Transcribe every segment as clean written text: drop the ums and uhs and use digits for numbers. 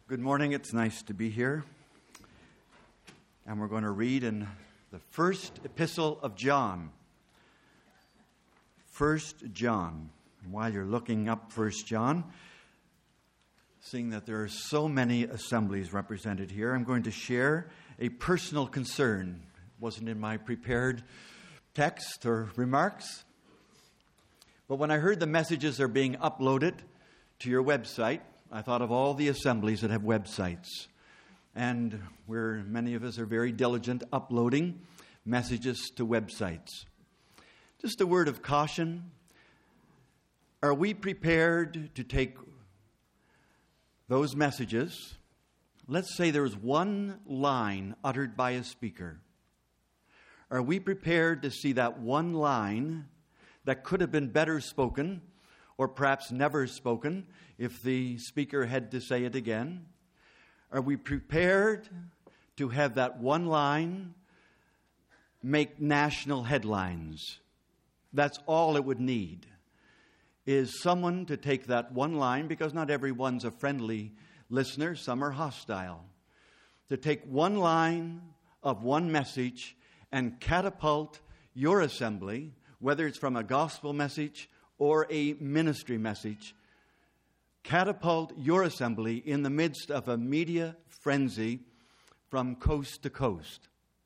Good morning. It's nice to be here. And we're going to read in the first epistle of John. 1 John. And while you're looking up 1 John, seeing that there are so many assemblies represented here, I'm going to share a personal concern. It wasn't in my prepared text or remarks. But when I heard the messages are being uploaded to your website, I thought of all the assemblies that have websites, and where many of us are very diligent uploading messages to websites. Just a word of caution. Are we prepared to take those messages? Let's say there is one line uttered by a speaker. Are we prepared to see that one line that could have been better spoken, or perhaps never spoken, if the speaker had to say it again? Are we prepared to have that one line make national headlines? That's all it would need, is someone to take that one line, because not everyone's a friendly listener, some are hostile, to take one line of one message and catapult your assembly, whether it's from a gospel message or a ministry message, catapult your assembly in the midst of a media frenzy from coast to coast.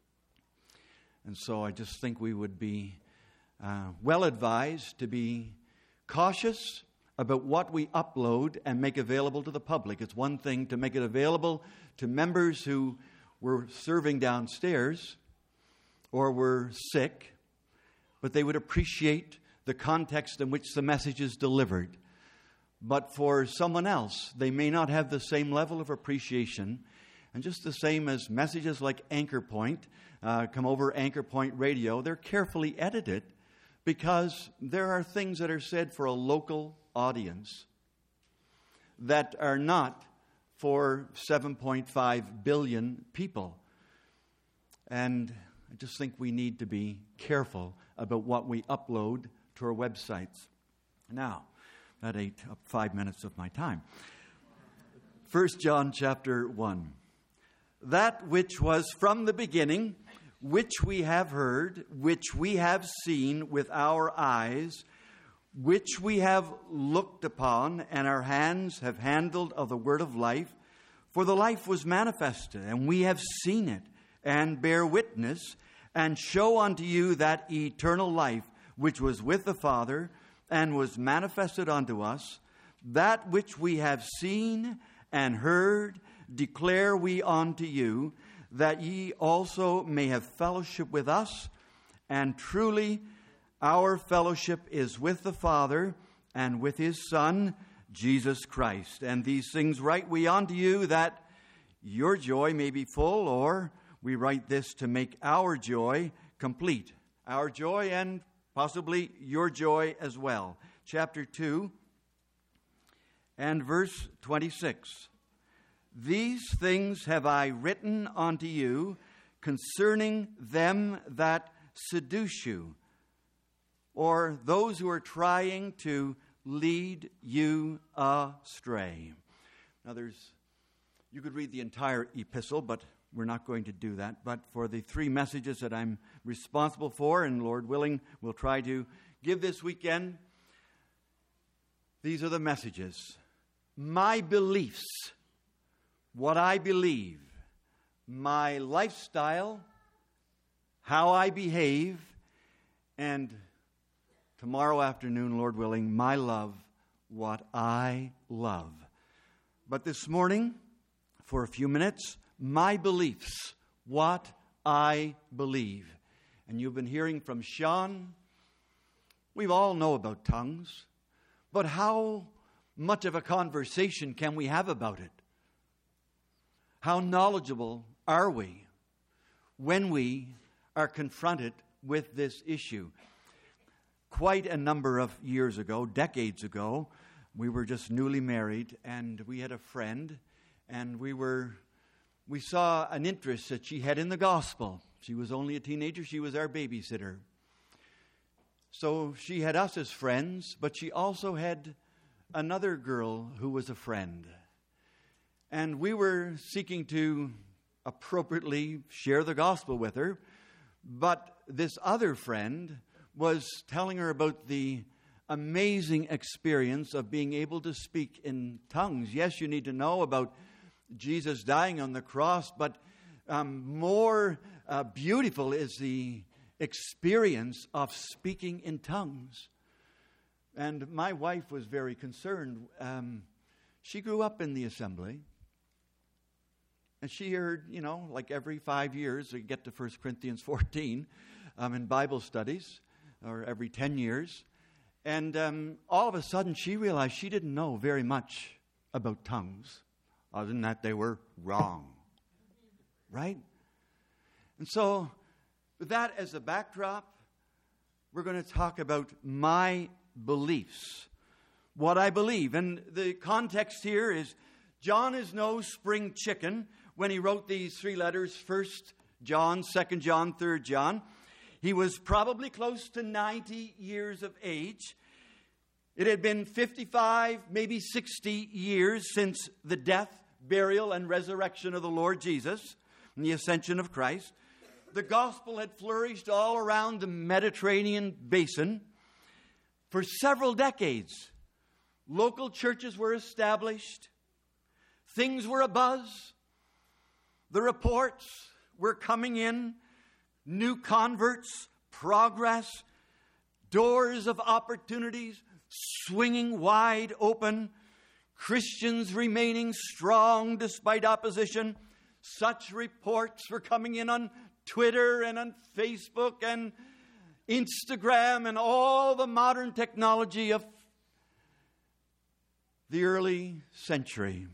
And so I just think we would be well advised to be cautious about what we upload and make available to the public. It's one thing to make it available to members who were serving downstairs or were sick, but they would appreciate the context in which the message is delivered. But for someone else, they may not have the same level of appreciation. And just the same as messages like Anchor Point come over Anchor Point Radio, they're carefully edited because there are things that are said for a local audience that are not for 7.5 billion people. And I just think we need to be careful about what we upload to our websites. Now, that ate up 5 minutes of my time. 1 John chapter 1. That which was from the beginning, which we have heard, which we have seen with our eyes, which we have looked upon, and our hands have handled of the word of life. For the life was manifested, and we have seen it, and bear witness, and show unto you that eternal life which was with the Father, and was manifested unto us. That which we have seen and heard declare we unto you, that ye also may have fellowship with us. And truly our fellowship is with the Father and with His Son, Jesus Christ. And these things write we unto you, that your joy may be full, or we write this to make our joy complete. Our joy and possibly your joy as well. Chapter 2 and verse 26. These things have I written unto you concerning them that seduce you, or those who are trying to lead you astray. Now you could read the entire epistle, but we're not going to do that. But for the three messages that I'm responsible for, and Lord willing, we'll try to give this weekend, these are the messages. My beliefs, what I believe, my lifestyle, how I behave, and tomorrow afternoon, Lord willing, my love, what I love. But this morning, for a few minutes, my beliefs, what I believe. And you've been hearing from Sean. We all know about tongues. But how much of a conversation can we have about it? How knowledgeable are we when we are confronted with this issue? Quite a number of years ago, decades ago, we were just newly married, and we had a friend, and we saw an interest that she had in the gospel. She was only a teenager. She was our babysitter. So she had us as friends, but she also had another girl who was a friend. And we were seeking to appropriately share the gospel with her. But this other friend was telling her about the amazing experience of being able to speak in tongues. Yes, you need to know about Jesus dying on the cross, but more beautiful is the experience of speaking in tongues. And my wife was very concerned. She grew up in the assembly. And she heard, like every 5 years, we get to 1 Corinthians 14 in Bible studies, or every 10 years. And all of a sudden, she realized she didn't know very much about tongues, other than that they were wrong. Right? And so, with that as a backdrop, we're going to talk about my beliefs, what I believe. And the context here is John is no spring chicken when he wrote these 3 letters, 1 John, 2 John, 3 John. He was probably close to 90 years of age. It had been 55, maybe 60 years since the death, burial, and resurrection of the Lord Jesus and the ascension of Christ. The gospel had flourished all around the Mediterranean basin for several decades. Local churches were established. Things were abuzz. The reports were coming in. New converts, progress, doors of opportunities swinging wide open. Christians remaining strong despite opposition. Such reports were coming in on Twitter and on Facebook and Instagram and all the modern technology of the early century.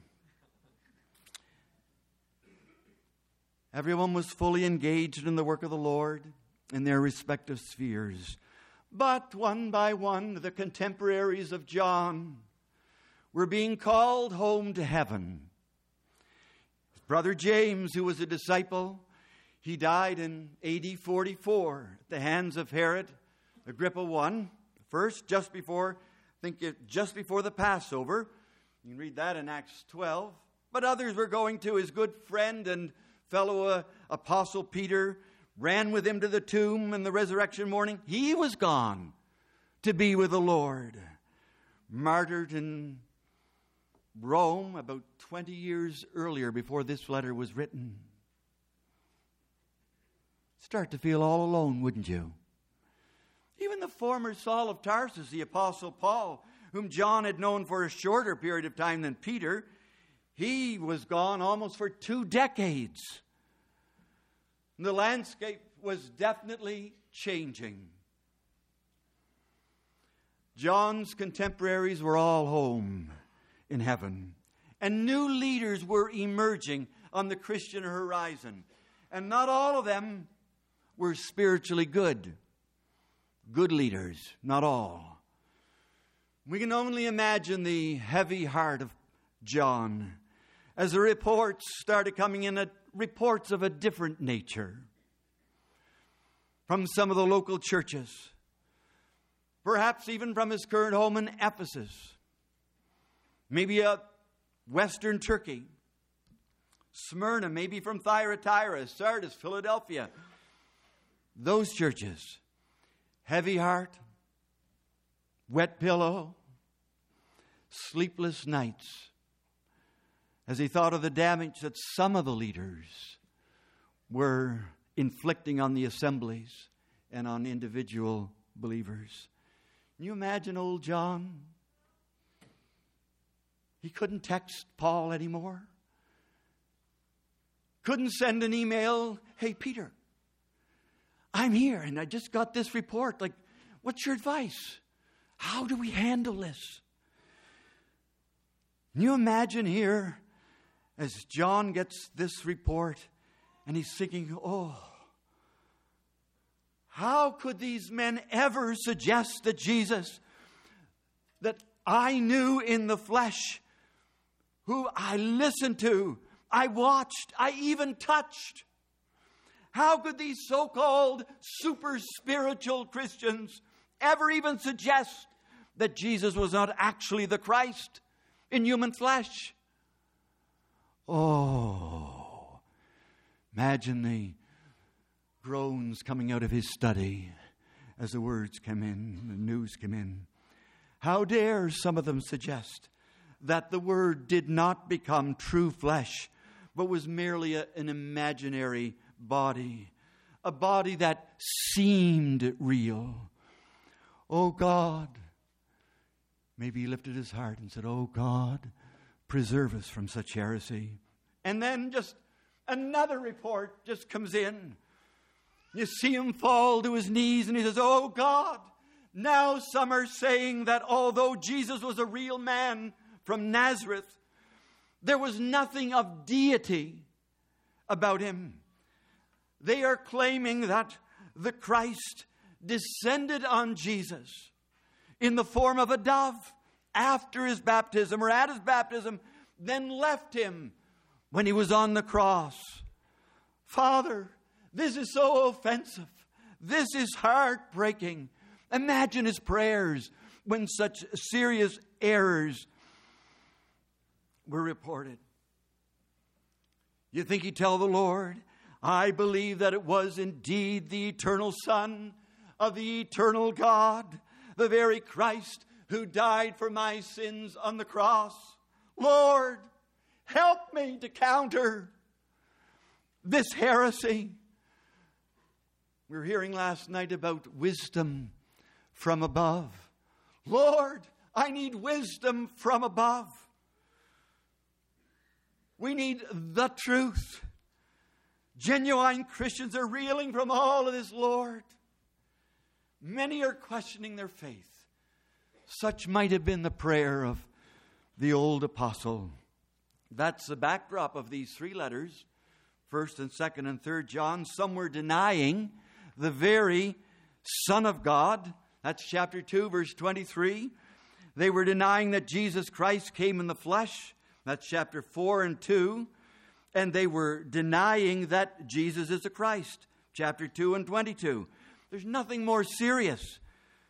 Everyone was fully engaged in the work of the Lord in their respective spheres. But one by one, the contemporaries of John were being called home to heaven. His brother James, who was a disciple, he died in AD 44 at the hands of Herod Agrippa I, first, just before the Passover. You can read that in Acts 12. But others were going to. His good friend and fellow apostle Peter ran with him to the tomb in the resurrection morning. He was gone to be with the Lord. Martyred in Rome about 20 years earlier, before this letter was written. Start to feel all alone, wouldn't you? Even the former Saul of Tarsus, the apostle Paul, whom John had known for a shorter period of time than Peter, he was gone almost for 2 decades. The landscape was definitely changing. John's contemporaries were all home in heaven. And new leaders were emerging on the Christian horizon. And not all of them were spiritually good. Good leaders, not all. We can only imagine the heavy heart of John as the reports started coming in, reports of a different nature from some of the local churches, perhaps even from his current home in Ephesus, maybe Western Turkey, Smyrna, maybe from Thyatira, Sardis, Philadelphia. Those churches, heavy heart, wet pillow, sleepless nights, as he thought of the damage that some of the leaders were inflicting on the assemblies and on individual believers. Can you imagine old John? He couldn't text Paul anymore. Couldn't send an email, "Hey, Peter, I'm here and I just got this report. Like, what's your advice? How do we handle this?" Can you imagine here as John gets this report and he's thinking, how could these men ever suggest that Jesus, that I knew in the flesh, who I listened to, I watched, I even touched, how could these so-called super spiritual Christians ever even suggest that Jesus was not actually the Christ in human flesh? Oh, imagine the groans coming out of his study as the words came in, the news came in. How dare some of them suggest that the Word did not become true flesh, but was merely an imaginary body, a body that seemed real. Oh God, maybe he lifted his heart and said, oh God, preserve us from such heresy. And then just another report just comes in. You see him fall to his knees and he says, oh God, now some are saying that although Jesus was a real man from Nazareth, there was nothing of deity about him. They are claiming that the Christ descended on Jesus in the form of a dove after his baptism or at his baptism, then left him when he was on the cross. Father, this is so offensive. This is heartbreaking. Imagine his prayers when such serious errors were reported. You think he'd tell the Lord, I believe that it was indeed the eternal Son of the eternal God, the very Christ who died for my sins on the cross. Lord, help me to counter this heresy. We were hearing last night about wisdom from above. Lord, I need wisdom from above. We need the truth. Genuine Christians are reeling from all of this, Lord. Many are questioning their faith. Such might have been the prayer of the old apostle. That's the backdrop of these three letters, 1st and 2nd and 3rd John. Some were denying the very Son of God. That's chapter 2, verse 23. They were denying that Jesus Christ came in the flesh. That's chapter 4 and 2. And they were denying that Jesus is the Christ. Chapter 2 and 22. There's nothing more serious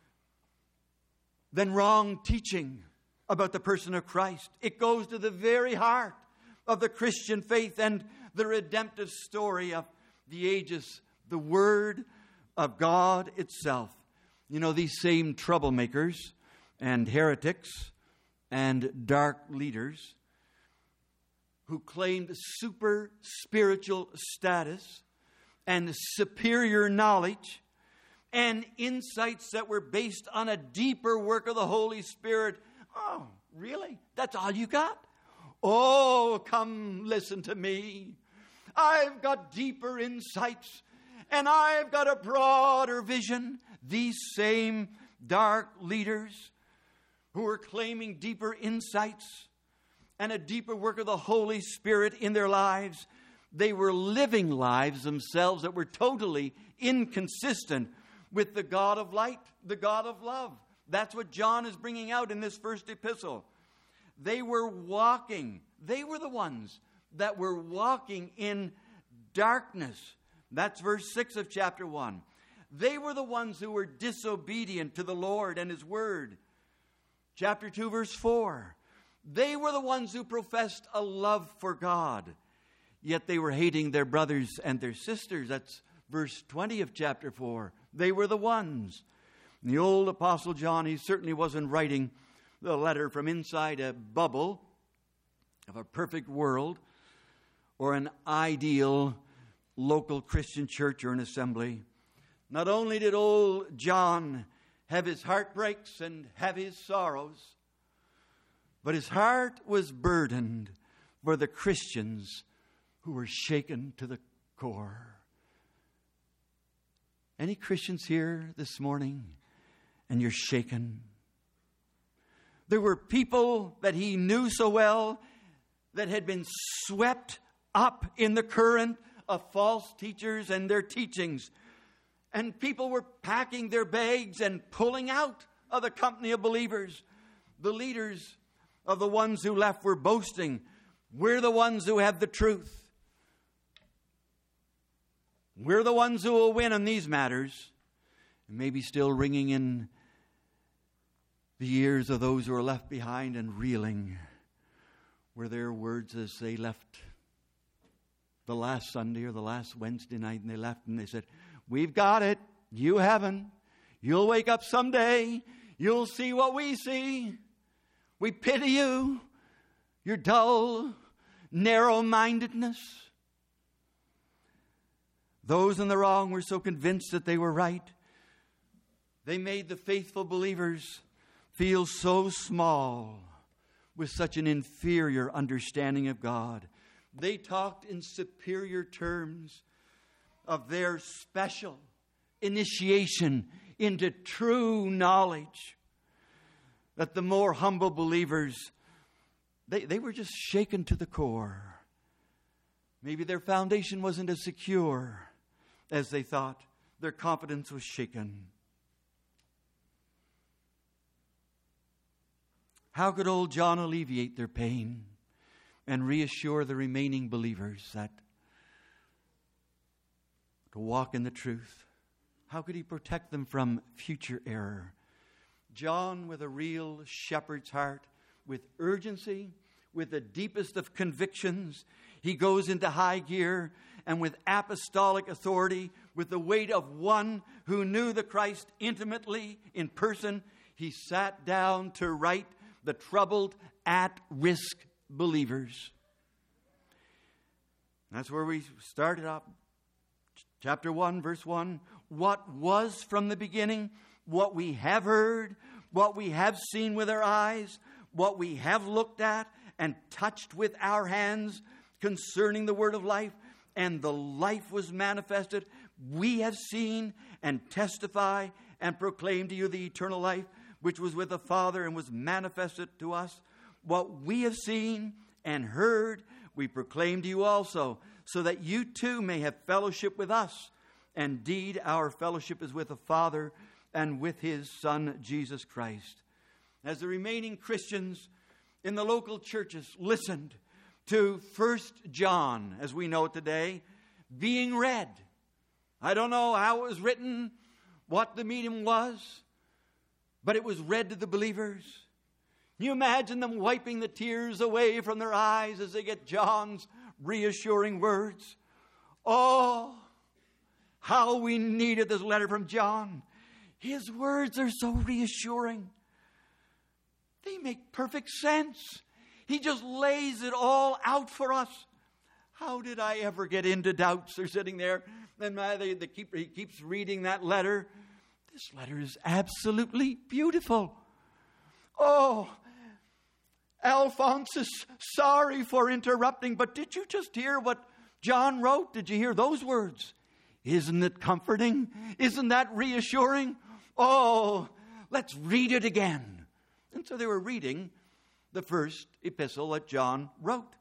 than wrong teaching about the person of Christ. It goes to the very heart of the Christian faith and the redemptive story of the ages, the Word of God itself. You know, these same troublemakers and heretics and dark leaders who claimed super spiritual status and superior knowledge and insights that were based on a deeper work of the Holy Spirit. Oh, really? That's all you got? Oh, come listen to me. I've got deeper insights and I've got a broader vision. These same dark leaders who were claiming deeper insights and a deeper work of the Holy Spirit in their lives, they were living lives themselves that were totally inconsistent with the God of light, the God of love. That's what John is bringing out in this first epistle. They were walking. They were the ones that were walking in darkness. That's verse 6 of chapter 1. They were the ones who were disobedient to the Lord and His Word. Chapter 2, verse 4. They were the ones who professed a love for God, yet they were hating their brothers and their sisters. That's verse 20 of chapter 4. They were the ones. And the old Apostle John, he certainly wasn't writing the letter from inside a bubble of a perfect world or an ideal local Christian church or an assembly. Not only did old John have his heartbreaks and have his sorrows, but his heart was burdened for the Christians who were shaken to the core. Any Christians here this morning and you're shaken? There were people that he knew so well that had been swept up in the current of false teachers and their teachings. And people were packing their bags and pulling out of the company of believers. The leaders of the ones who left were boasting, we're the ones who have the truth. We're the ones who will win on these matters. And maybe still ringing in the ears of those who are left behind and reeling were their words as they left the last Sunday or the last Wednesday night, and they left and they said, "We've got it. You haven't. You'll wake up someday. You'll see what we see. We pity you. Your dull, narrow-mindedness." Those in the wrong were so convinced that they were right. They made the faithful believers feel so small with such an inferior understanding of God. They talked in superior terms of their special initiation into true knowledge, that the more humble believers, they were just shaken to the core. Maybe their foundation wasn't as secure as they thought. Their confidence was shaken. How could old John alleviate their pain and reassure the remaining believers that to walk in the truth? How could he protect them from future error? John, with a real shepherd's heart, with urgency, with the deepest of convictions, he goes into high gear, and with apostolic authority, with the weight of one who knew the Christ intimately in person, he sat down to write the troubled, at-risk believers. That's where we started off. Chapter 1, verse 1. What was from the beginning, what we have heard, what we have seen with our eyes, what we have looked at and touched with our hands concerning the word of life, and the life was manifested. We have seen and testify and proclaim to you the eternal life, which was with the Father and was manifested to us. What we have seen and heard, we proclaim to you also, so that you too may have fellowship with us. Indeed, our fellowship is with the Father and with His Son, Jesus Christ. As the remaining Christians in the local churches listened to 1 John, as we know it today, being read. I don't know how it was written, what the medium was, but it was read to the believers. Can you imagine them wiping the tears away from their eyes as they get John's reassuring words? Oh, how we needed this letter from John. His words are so reassuring. They make perfect sense. He just lays it all out for us. How did I ever get into doubts? They're sitting there, and he keeps reading that letter. This letter is absolutely beautiful. Oh, Alphonsus, sorry for interrupting, but did you just hear what John wrote? Did you hear those words? Isn't it comforting? Isn't that reassuring? Oh, let's read it again. And so they were reading the first epistle that John wrote.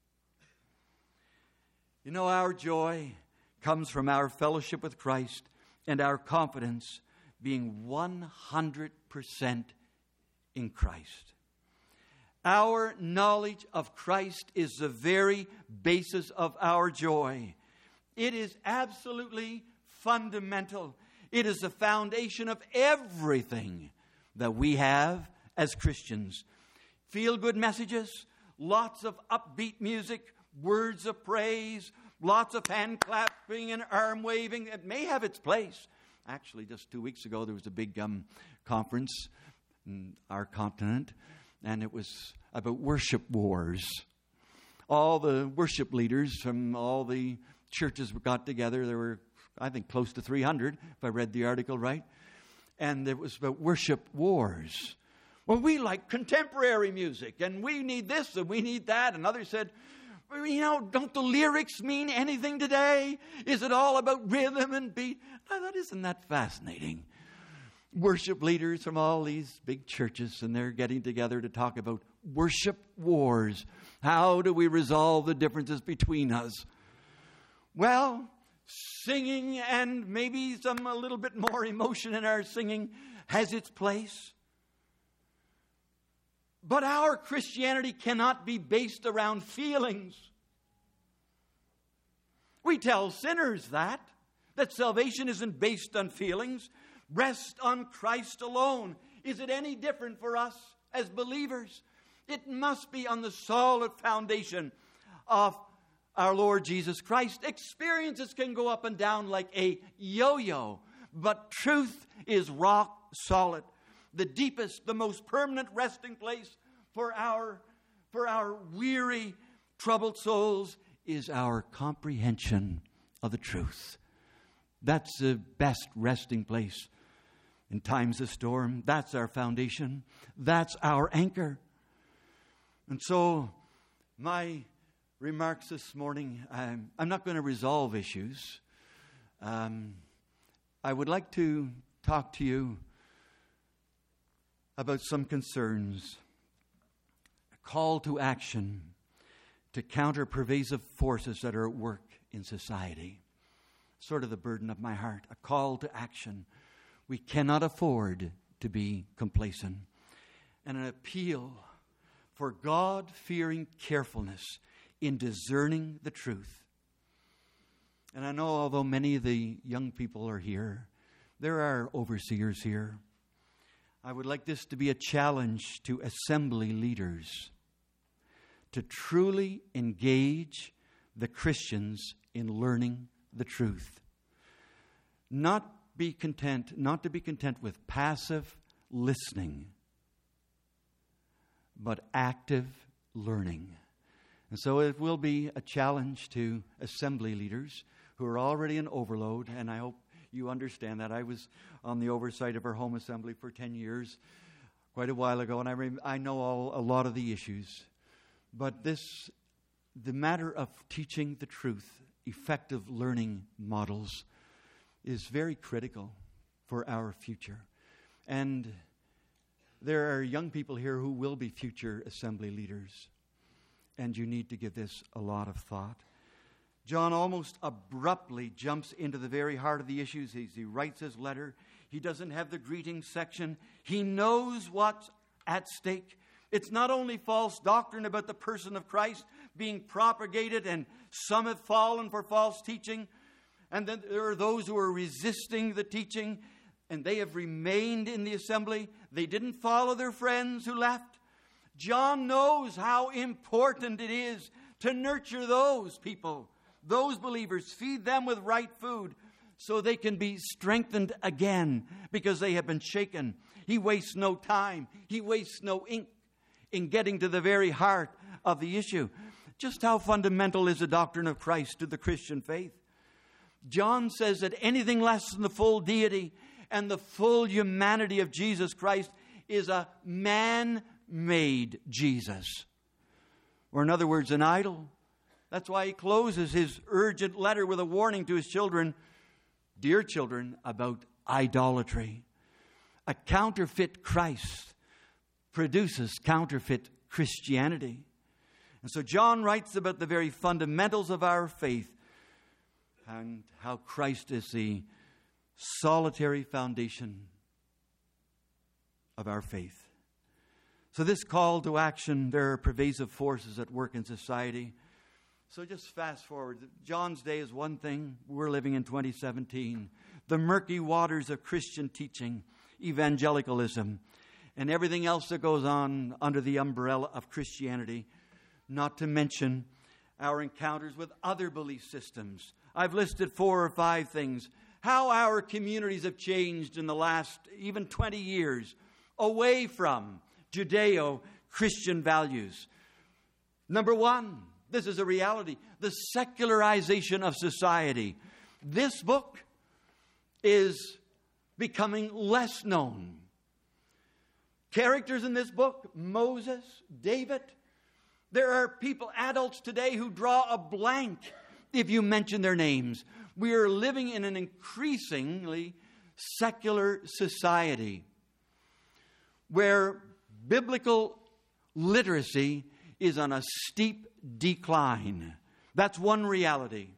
You know, our joy comes from our fellowship with Christ and our confidence being 100% in Christ. Our knowledge of Christ is the very basis of our joy. It is absolutely fundamental. It is the foundation of everything that we have as Christians. Feel-good messages, lots of upbeat music, words of praise, lots of hand clapping and arm waving. It may have its place. Actually, just 2 weeks ago, there was a big conference in our continent, and it was about worship wars. All the worship leaders from all the churches got together. There were, I think, close to 300, if I read the article right. And it was about worship wars. Well, we like contemporary music, and we need this and we need that. And others said, well, you know, don't the lyrics mean anything today? Is it all about rhythm and beat? I thought, isn't that fascinating? Worship leaders from all these big churches, and they're getting together to talk about worship wars. How do we resolve the differences between us? Well, singing and maybe a little bit more emotion in our singing has its place. But our Christianity cannot be based around feelings. We tell sinners that salvation isn't based on feelings. Rest on Christ alone. Is it any different for us as believers? It must be on the solid foundation of our Lord Jesus Christ. Experiences can go up and down like a yo-yo, but truth is rock solid. The deepest, the most permanent resting place for our weary, troubled souls is our comprehension of the truth. That's the best resting place in times of storm. That's our foundation. That's our anchor. And so, my remarks this morning, I'm not going to resolve issues. I would like to talk to you about some concerns, a call to action to counter pervasive forces that are at work in society. Sort of the burden of my heart, a call to action. We cannot afford to be complacent. And an appeal for God-fearing carefulness in discerning the truth. And I know although many of the young people are here, there are overseers here. I would like this to be a challenge to assembly leaders to truly engage the Christians in learning the truth. Not to be content with passive listening, but active learning. And so it will be a challenge to assembly leaders who are already in overload, and I hope you understand that. I was on the oversight of our home assembly for 10 years, quite a while ago, and I know a lot of the issues. But the matter of teaching the truth, effective learning models, is very critical for our future. And there are young people here who will be future assembly leaders. And you need to give this a lot of thought. John almost abruptly jumps into the very heart of the issues as he writes his letter. He doesn't have the greeting section. He knows what's at stake. It's not only false doctrine about the person of Christ being propagated, and some have fallen for false teaching, and then there are those who are resisting the teaching, and they have remained in the assembly. They didn't follow their friends who left. John knows how important it is to nurture those people, those believers, feed them with right food so they can be strengthened again because they have been shaken. He wastes no time. He wastes no ink in getting to the very heart of the issue. Just how fundamental is the doctrine of Christ to the Christian faith? John says that anything less than the full deity and the full humanity of Jesus Christ is a man-made Jesus. Or in other words, an idol. That's why he closes his urgent letter with a warning to his children, dear children, about idolatry. A counterfeit Christ produces counterfeit Christianity. And so John writes about the very fundamentals of our faith and how Christ is the solitary foundation of our faith. So this call to action, there are pervasive forces at work in society. So just fast forward. John's day is one thing. We're living in 2017. The murky waters of Christian teaching, evangelicalism, and everything else that goes on under the umbrella of Christianity, not to mention our encounters with other belief systems. I've listed 4 or 5 things. How our communities have changed in the last even 20 years away from Judeo-Christian values. Number 1, this is a reality, the secularization of society. This book is becoming less known. Characters in this book, Moses, David. There are people, adults today, who draw a blank if you mention their names. We are living in an increasingly secular society where biblical literacy is on a steep decline. That's one reality.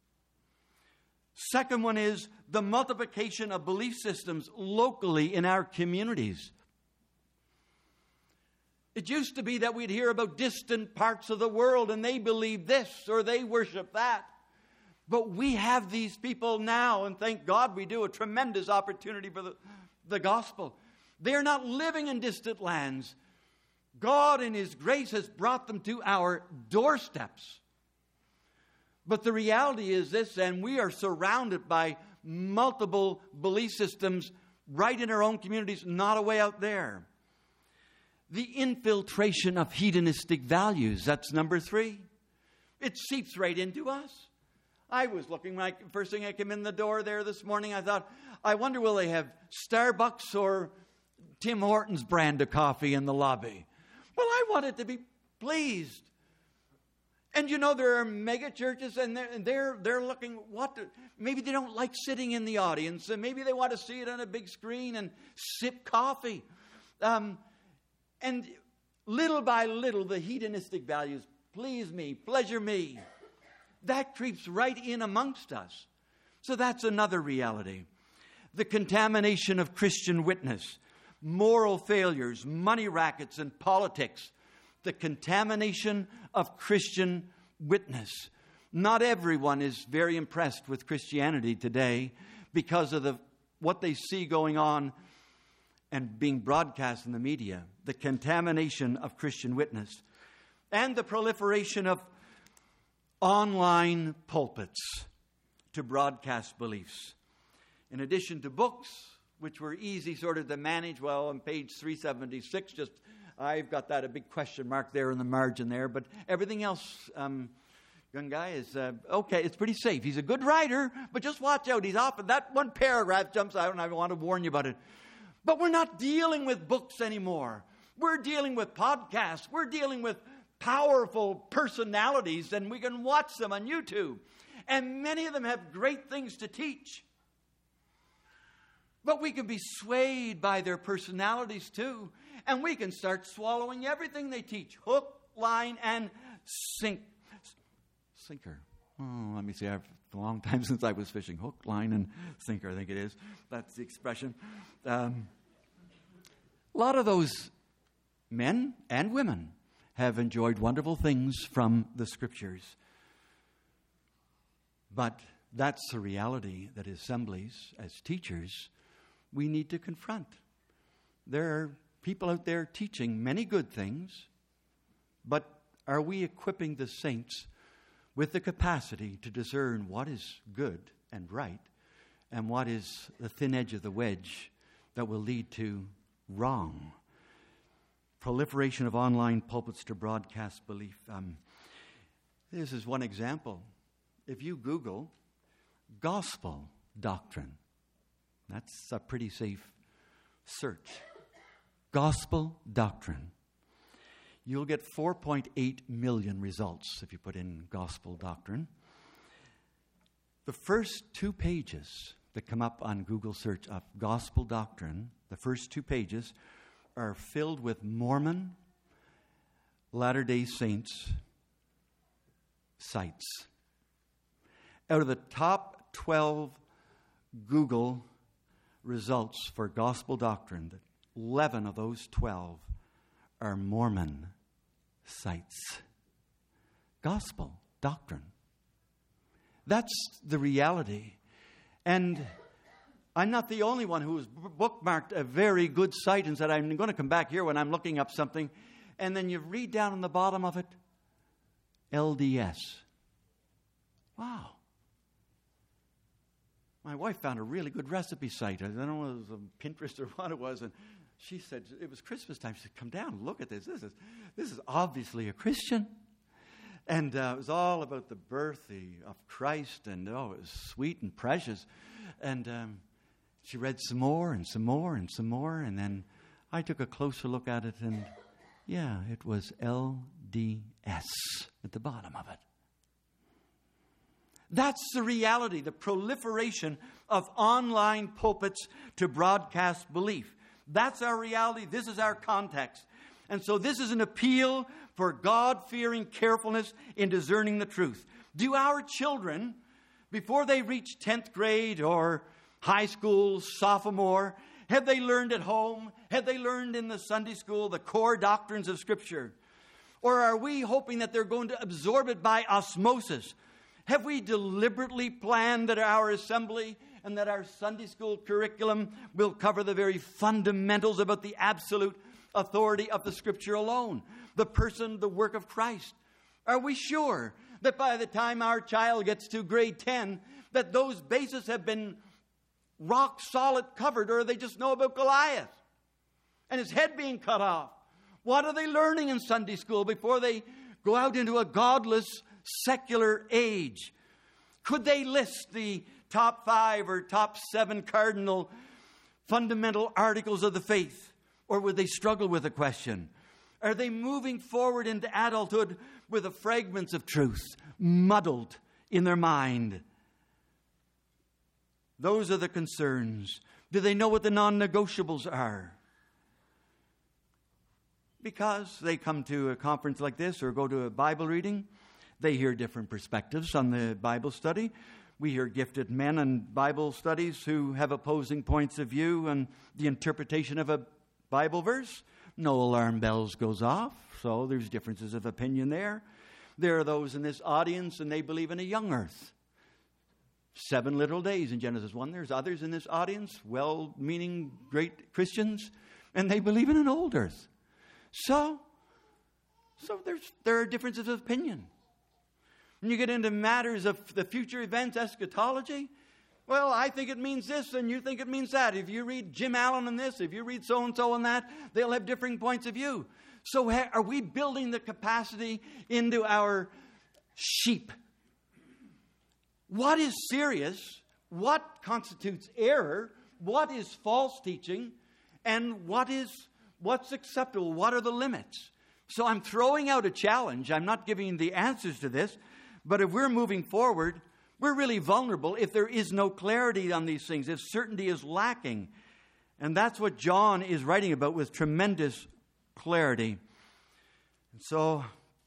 Second one is the multiplication of belief systems locally in our communities. It used to be that we'd hear about distant parts of the world and they believe this or they worship that. But we have these people now, and thank God we do, a tremendous opportunity for the gospel. They're not living in distant lands. God in His grace has brought them to our doorsteps. But the reality is this, and we are surrounded by multiple belief systems right in our own communities, not a way out there. The infiltration of hedonistic values, that's number 3. It seeps right into us. I was looking, first thing I came in the door there this morning, I thought, I wonder will they have Starbucks or Tim Hortons brand of coffee in the lobby? Well, I wanted to be pleased. And you know, there are mega churches and they're looking, maybe they don't like sitting in the audience, and maybe they want to see it on a big screen and sip coffee. And little by little, the hedonistic values, please me, pleasure me, that creeps right in amongst us. So that's another reality. The contamination of Christian witness, moral failures, money rackets, and politics. The contamination of Christian witness. Not everyone is very impressed with Christianity today because of what they see going on and being broadcast in the media. The contamination of Christian witness. And the proliferation of online pulpits to broadcast beliefs. In addition to books, which were easy sort of to manage, well, on page 376, I've got that a big question mark there in the margin there. But everything else, young guy, is okay. It's pretty safe. He's a good writer, but just watch out. He's off. That one paragraph jumps out, and I want to warn you about it. But we're not dealing with books anymore. We're dealing with podcasts. We're dealing with powerful personalities, and we can watch them on YouTube. And many of them have great things to teach. But we can be swayed by their personalities too. And we can start swallowing everything they teach. Hook, line, and sinker. Oh, let me see. It's a long time since I was fishing. Hook, line, and sinker, I think it is. That's the expression. A lot of those men and women have enjoyed wonderful things from the Scriptures. But that's the reality that assemblies, as teachers, we need to confront. There are people out there teaching many good things, but are we equipping the saints with the capacity to discern what is good and right and what is the thin edge of the wedge that will lead to wrong? Proliferation of online pulpits to broadcast belief. This is one example. If you Google gospel doctrine, that's a pretty safe search. Gospel doctrine. You'll get 4.8 million results if you put in gospel doctrine. The first 2 pages that come up on Google search of gospel doctrine, the first 2 pages are filled with Mormon, Latter-day Saints sites. Out of the top 12 Google results for gospel doctrine, 11 of those 12 are Mormon sites. Gospel doctrine. That's the reality. And I'm not the only one who has bookmarked a very good site and said, I'm going to come back here when I'm looking up something. And then you read down on the bottom of it, LDS. Wow. My wife found a really good recipe site. I don't know if it was on Pinterest or what it was. And she said, it was Christmas time. She said, come down, look at this. This is obviously a Christian. And it was all about the birth of Christ. And it was sweet and precious. And she read some more and some more and some more. And then I took a closer look at it. And yeah, it was LDS at the bottom of it. That's the reality, the proliferation of online pulpits to broadcast belief. That's our reality. This is our context. And so this is an appeal for God-fearing carefulness in discerning the truth. Do our children, before they reach 10th grade or high school, sophomore, have they learned at home? Have they learned in the Sunday school the core doctrines of Scripture? Or are we hoping that they're going to absorb it by osmosis? Have we deliberately planned that our assembly and that our Sunday school curriculum will cover the very fundamentals about the absolute authority of the Scripture alone? The person, the work of Christ. Are we sure that by the time our child gets to grade 10, that those bases have been rock solid covered, or they just know about Goliath and his head being cut off. What are they learning in Sunday school before they go out into a godless, secular age? Could they list the top 5 or top 7 cardinal fundamental articles of the faith? Or would they struggle with the question? Are they moving forward into adulthood with the fragments of truth muddled in their mind? Those are the concerns. Do they know what the non-negotiables are? Because they come to a conference like this or go to a Bible reading, they hear different perspectives on the Bible study. We hear gifted men in Bible studies who have opposing points of view on the interpretation of a Bible verse. No alarm bells goes off, so there's differences of opinion there. There are those in this audience, and they believe in a young earth. 7 literal days in Genesis 1. There's others in this audience, well-meaning great Christians, and they believe in an old earth. So there are differences of opinion. When you get into matters of the future events, eschatology, well, I think it means this and you think it means that. If you read Jim Allen on this, if you read so-and-so on that, they'll have differing points of view. So are we building the capacity into our sheep? What is serious? What constitutes error? What is false teaching? And what's acceptable? What are the limits? So I'm throwing out a challenge. I'm not giving the answers to this. But if we're moving forward, we're really vulnerable if there is no clarity on these things, if certainty is lacking. And that's what John is writing about with tremendous clarity. And so,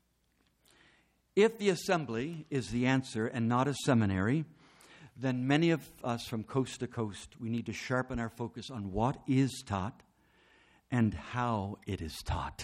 if the assembly is the answer and not a seminary, then many of us from coast to coast, we need to sharpen our focus on what is taught and how it is taught.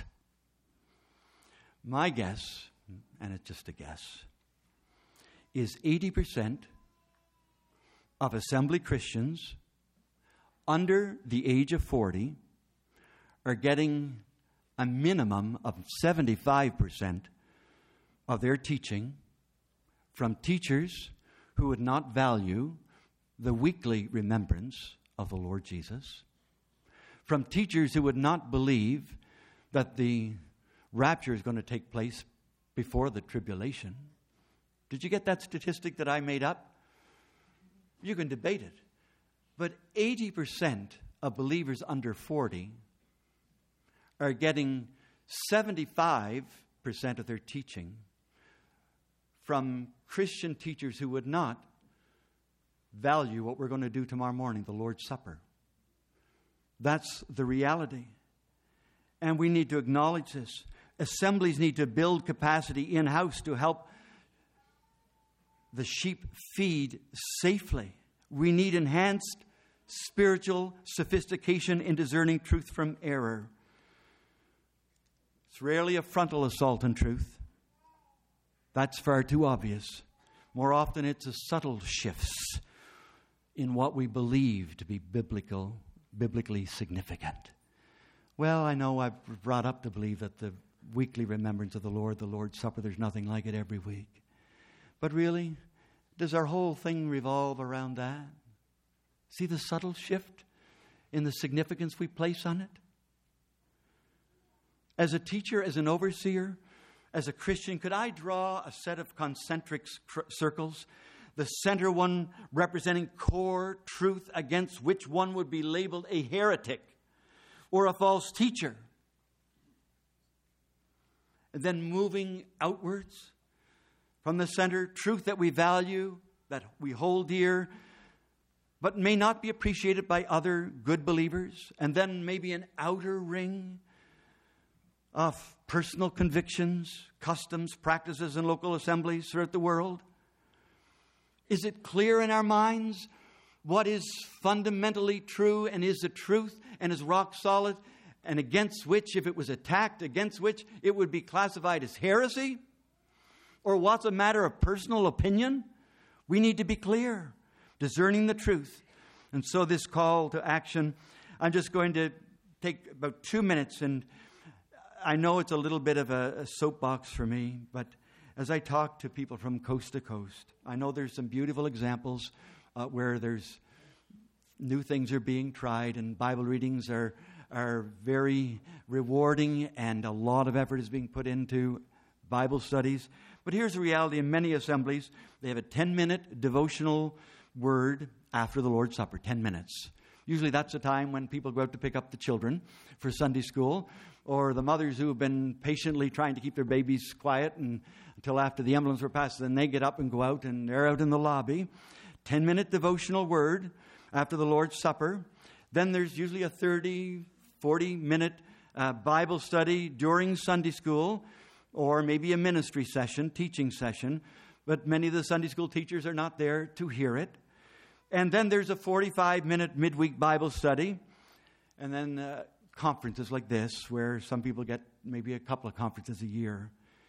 My guess, and it's just a guess, is 80% of assembly Christians under the age of 40 are getting a minimum of 75% of their teaching from teachers who would not value the weekly remembrance of the Lord Jesus, from teachers who would not believe that the rapture is going to take place before the tribulation. Did you get that statistic that I made up? You can debate it. But 80% of believers under 40 are getting 75% of their teaching from Christian teachers who would not value what we're going to do tomorrow morning, the Lord's Supper. That's the reality. And we need to acknowledge this. Assemblies need to build capacity in-house to help the sheep feed safely. We need enhanced spiritual sophistication in discerning truth from error. It's rarely a frontal assault on truth. That's far too obvious. More often it's a subtle shifts in what we believe to be biblically significant. Well, I know I've brought up to believe that the weekly remembrance of the Lord's Supper, there's nothing like it every week. But really, does our whole thing revolve around that? See the subtle shift in the significance we place on it? As a teacher, as an overseer, as a Christian, could I draw a set of concentric circles? The center one representing core truth against which one would be labeled a heretic or a false teacher. And then moving outwards from the center, truth that we value, that we hold dear, but may not be appreciated by other good believers. And then maybe an outer ring of personal convictions, customs, practices in local assemblies throughout the world. Is it clear in our minds what is fundamentally true and is the truth and is rock solid, and against which, if it was attacked, against which it would be classified as heresy? Or what's a matter of personal opinion? We need to be clear, discerning the truth. And so this call to action, I'm just going to take about 2 minutes, and I know it's a little bit of a soapbox for me, but as I talk to people from coast to coast, I know there's some beautiful examples where there's new things are being tried, and Bible readings are very rewarding, and a lot of effort is being put into Bible studies. But here's the reality: in many assemblies, they have a 10-minute devotional word after the Lord's Supper. 10 minutes. Usually that's the time when people go out to pick up the children for Sunday school, or the mothers who have been patiently trying to keep their babies quiet until after the emblems were passed. Then they get up and go out, and they're out in the lobby. 10-minute devotional word after the Lord's Supper. Then there's usually a 30, 40-minute Bible study during Sunday school, or maybe a ministry session, teaching session. But many of the Sunday school teachers are not there to hear it. And then there's a 45-minute midweek Bible study. And then conferences like this, where some people get maybe a couple of conferences a year.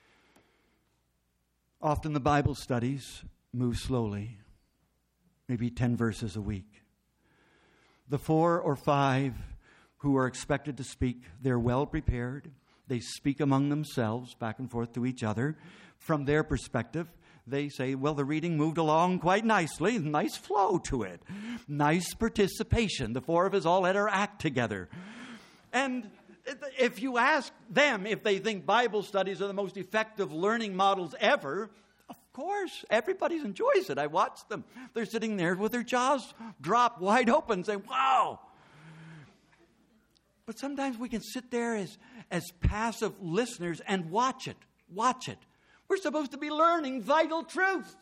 Often the Bible studies move slowly, maybe 10 verses a week. The 4 or 5 who are expected to speak, they're well prepared. They speak among themselves, back and forth to each other. From their perspective, they say, well, the reading moved along quite nicely. Nice flow to it. Nice participation. The 4 of us all had our act together. And if you ask them if they think Bible studies are the most effective learning models ever, of course, everybody enjoys it. I watch them. They're sitting there with their jaws dropped wide open saying, wow. But sometimes we can sit there as passive listeners and watch it. Watch it. We're supposed to be learning vital truth.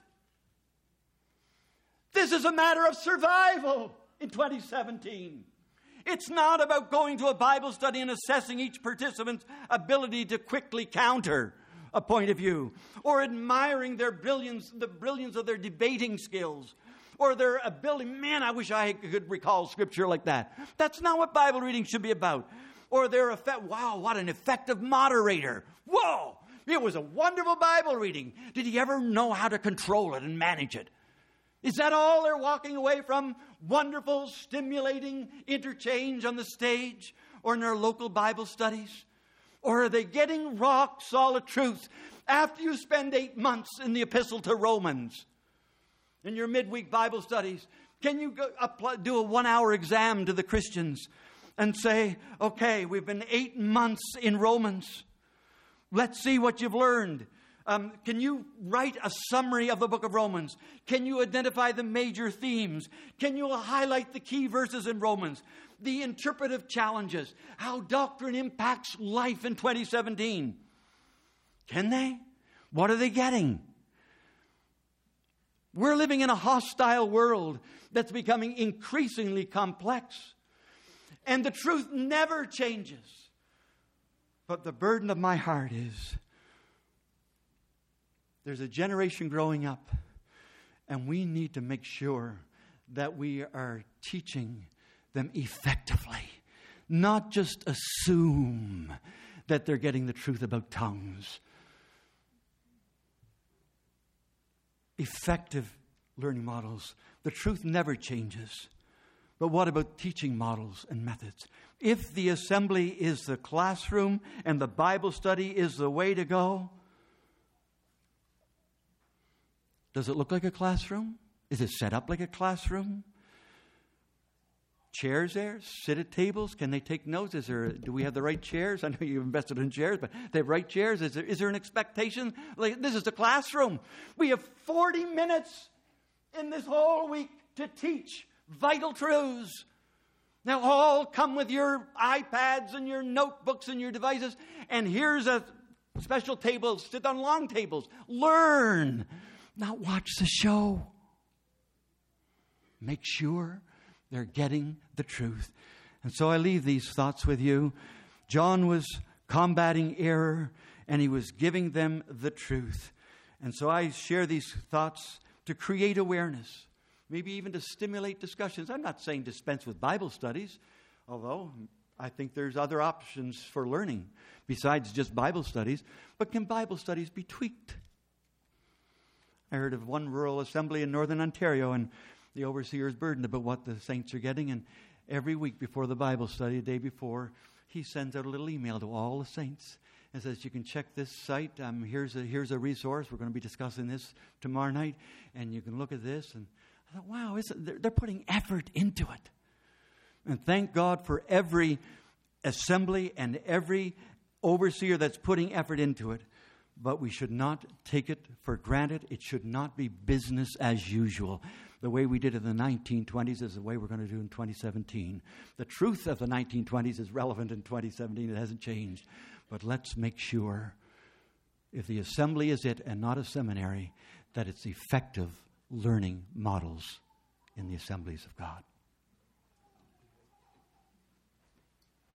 This is a matter of survival in 2017. It's not about going to a Bible study and assessing each participant's ability to quickly counter a point of view, or admiring their brilliance, the brilliance of their debating skills, or their ability. Man, I wish I could recall scripture like that. That's not what Bible reading should be about. Or their effect. Wow, what an effective moderator. Whoa, it was a wonderful Bible reading. Did he ever know how to control it and manage it? Is that all they're walking away from? Wonderful, stimulating interchange on the stage or in their local Bible studies? Or are they getting rock solid truth after you spend 8 months in the Epistle to Romans? In your midweek Bible studies, can you do a 1-hour exam to the Christians and say, okay, we've been 8 months in Romans. Let's see what you've learned. Can you write a summary of the book of Romans? Can you identify the major themes? Can you highlight the key verses in Romans? The interpretive challenges, how doctrine impacts life in 2017. Can they? What are they getting? We're living in a hostile world that's becoming increasingly complex. And the truth never changes. But the burden of my heart is, there's a generation growing up, and we need to make sure that we are teaching them effectively. Not just assume that they're getting the truth about tongues. Effective learning models. The truth never changes. But what about teaching models and methods? If the assembly is the classroom and the Bible study is the way to go, does it look like a classroom? Is it set up like a classroom? Chairs there? Sit at tables? Can they take notes? Do we have the right chairs? I know you invested in chairs, but they have right chairs. Is there an expectation? Like, this is the classroom. We have 40 minutes in this whole week to teach vital truths. Now all come with your iPads and your notebooks and your devices, and here's a special table. Sit on long tables. Learn. Not watch the show. Make sure they're getting the truth. And so I leave these thoughts with you. John was combating error, and he was giving them the truth. And so I share these thoughts to create awareness, maybe even to stimulate discussions. I'm not saying dispense with Bible studies, although I think there's other options for learning besides just Bible studies. But can Bible studies be tweaked? I heard of one rural assembly in northern Ontario, and the overseer is burdened about what the saints are getting. And every week before the Bible study, the day before, he sends out a little email to all the saints and says, you can check this site. Here's a resource. We're going to be discussing this tomorrow night, and you can look at this. And I thought, wow, they're putting effort into it. And thank God for every assembly and every overseer that's putting effort into it. But we should not take it for granted. It should not be business as usual. The way we did it in the 1920s is the way we're going to do in 2017. The truth of the 1920s is relevant in 2017. It hasn't changed. But let's make sure, if the assembly is it and not a seminary, that it's effective learning models in the assemblies of God.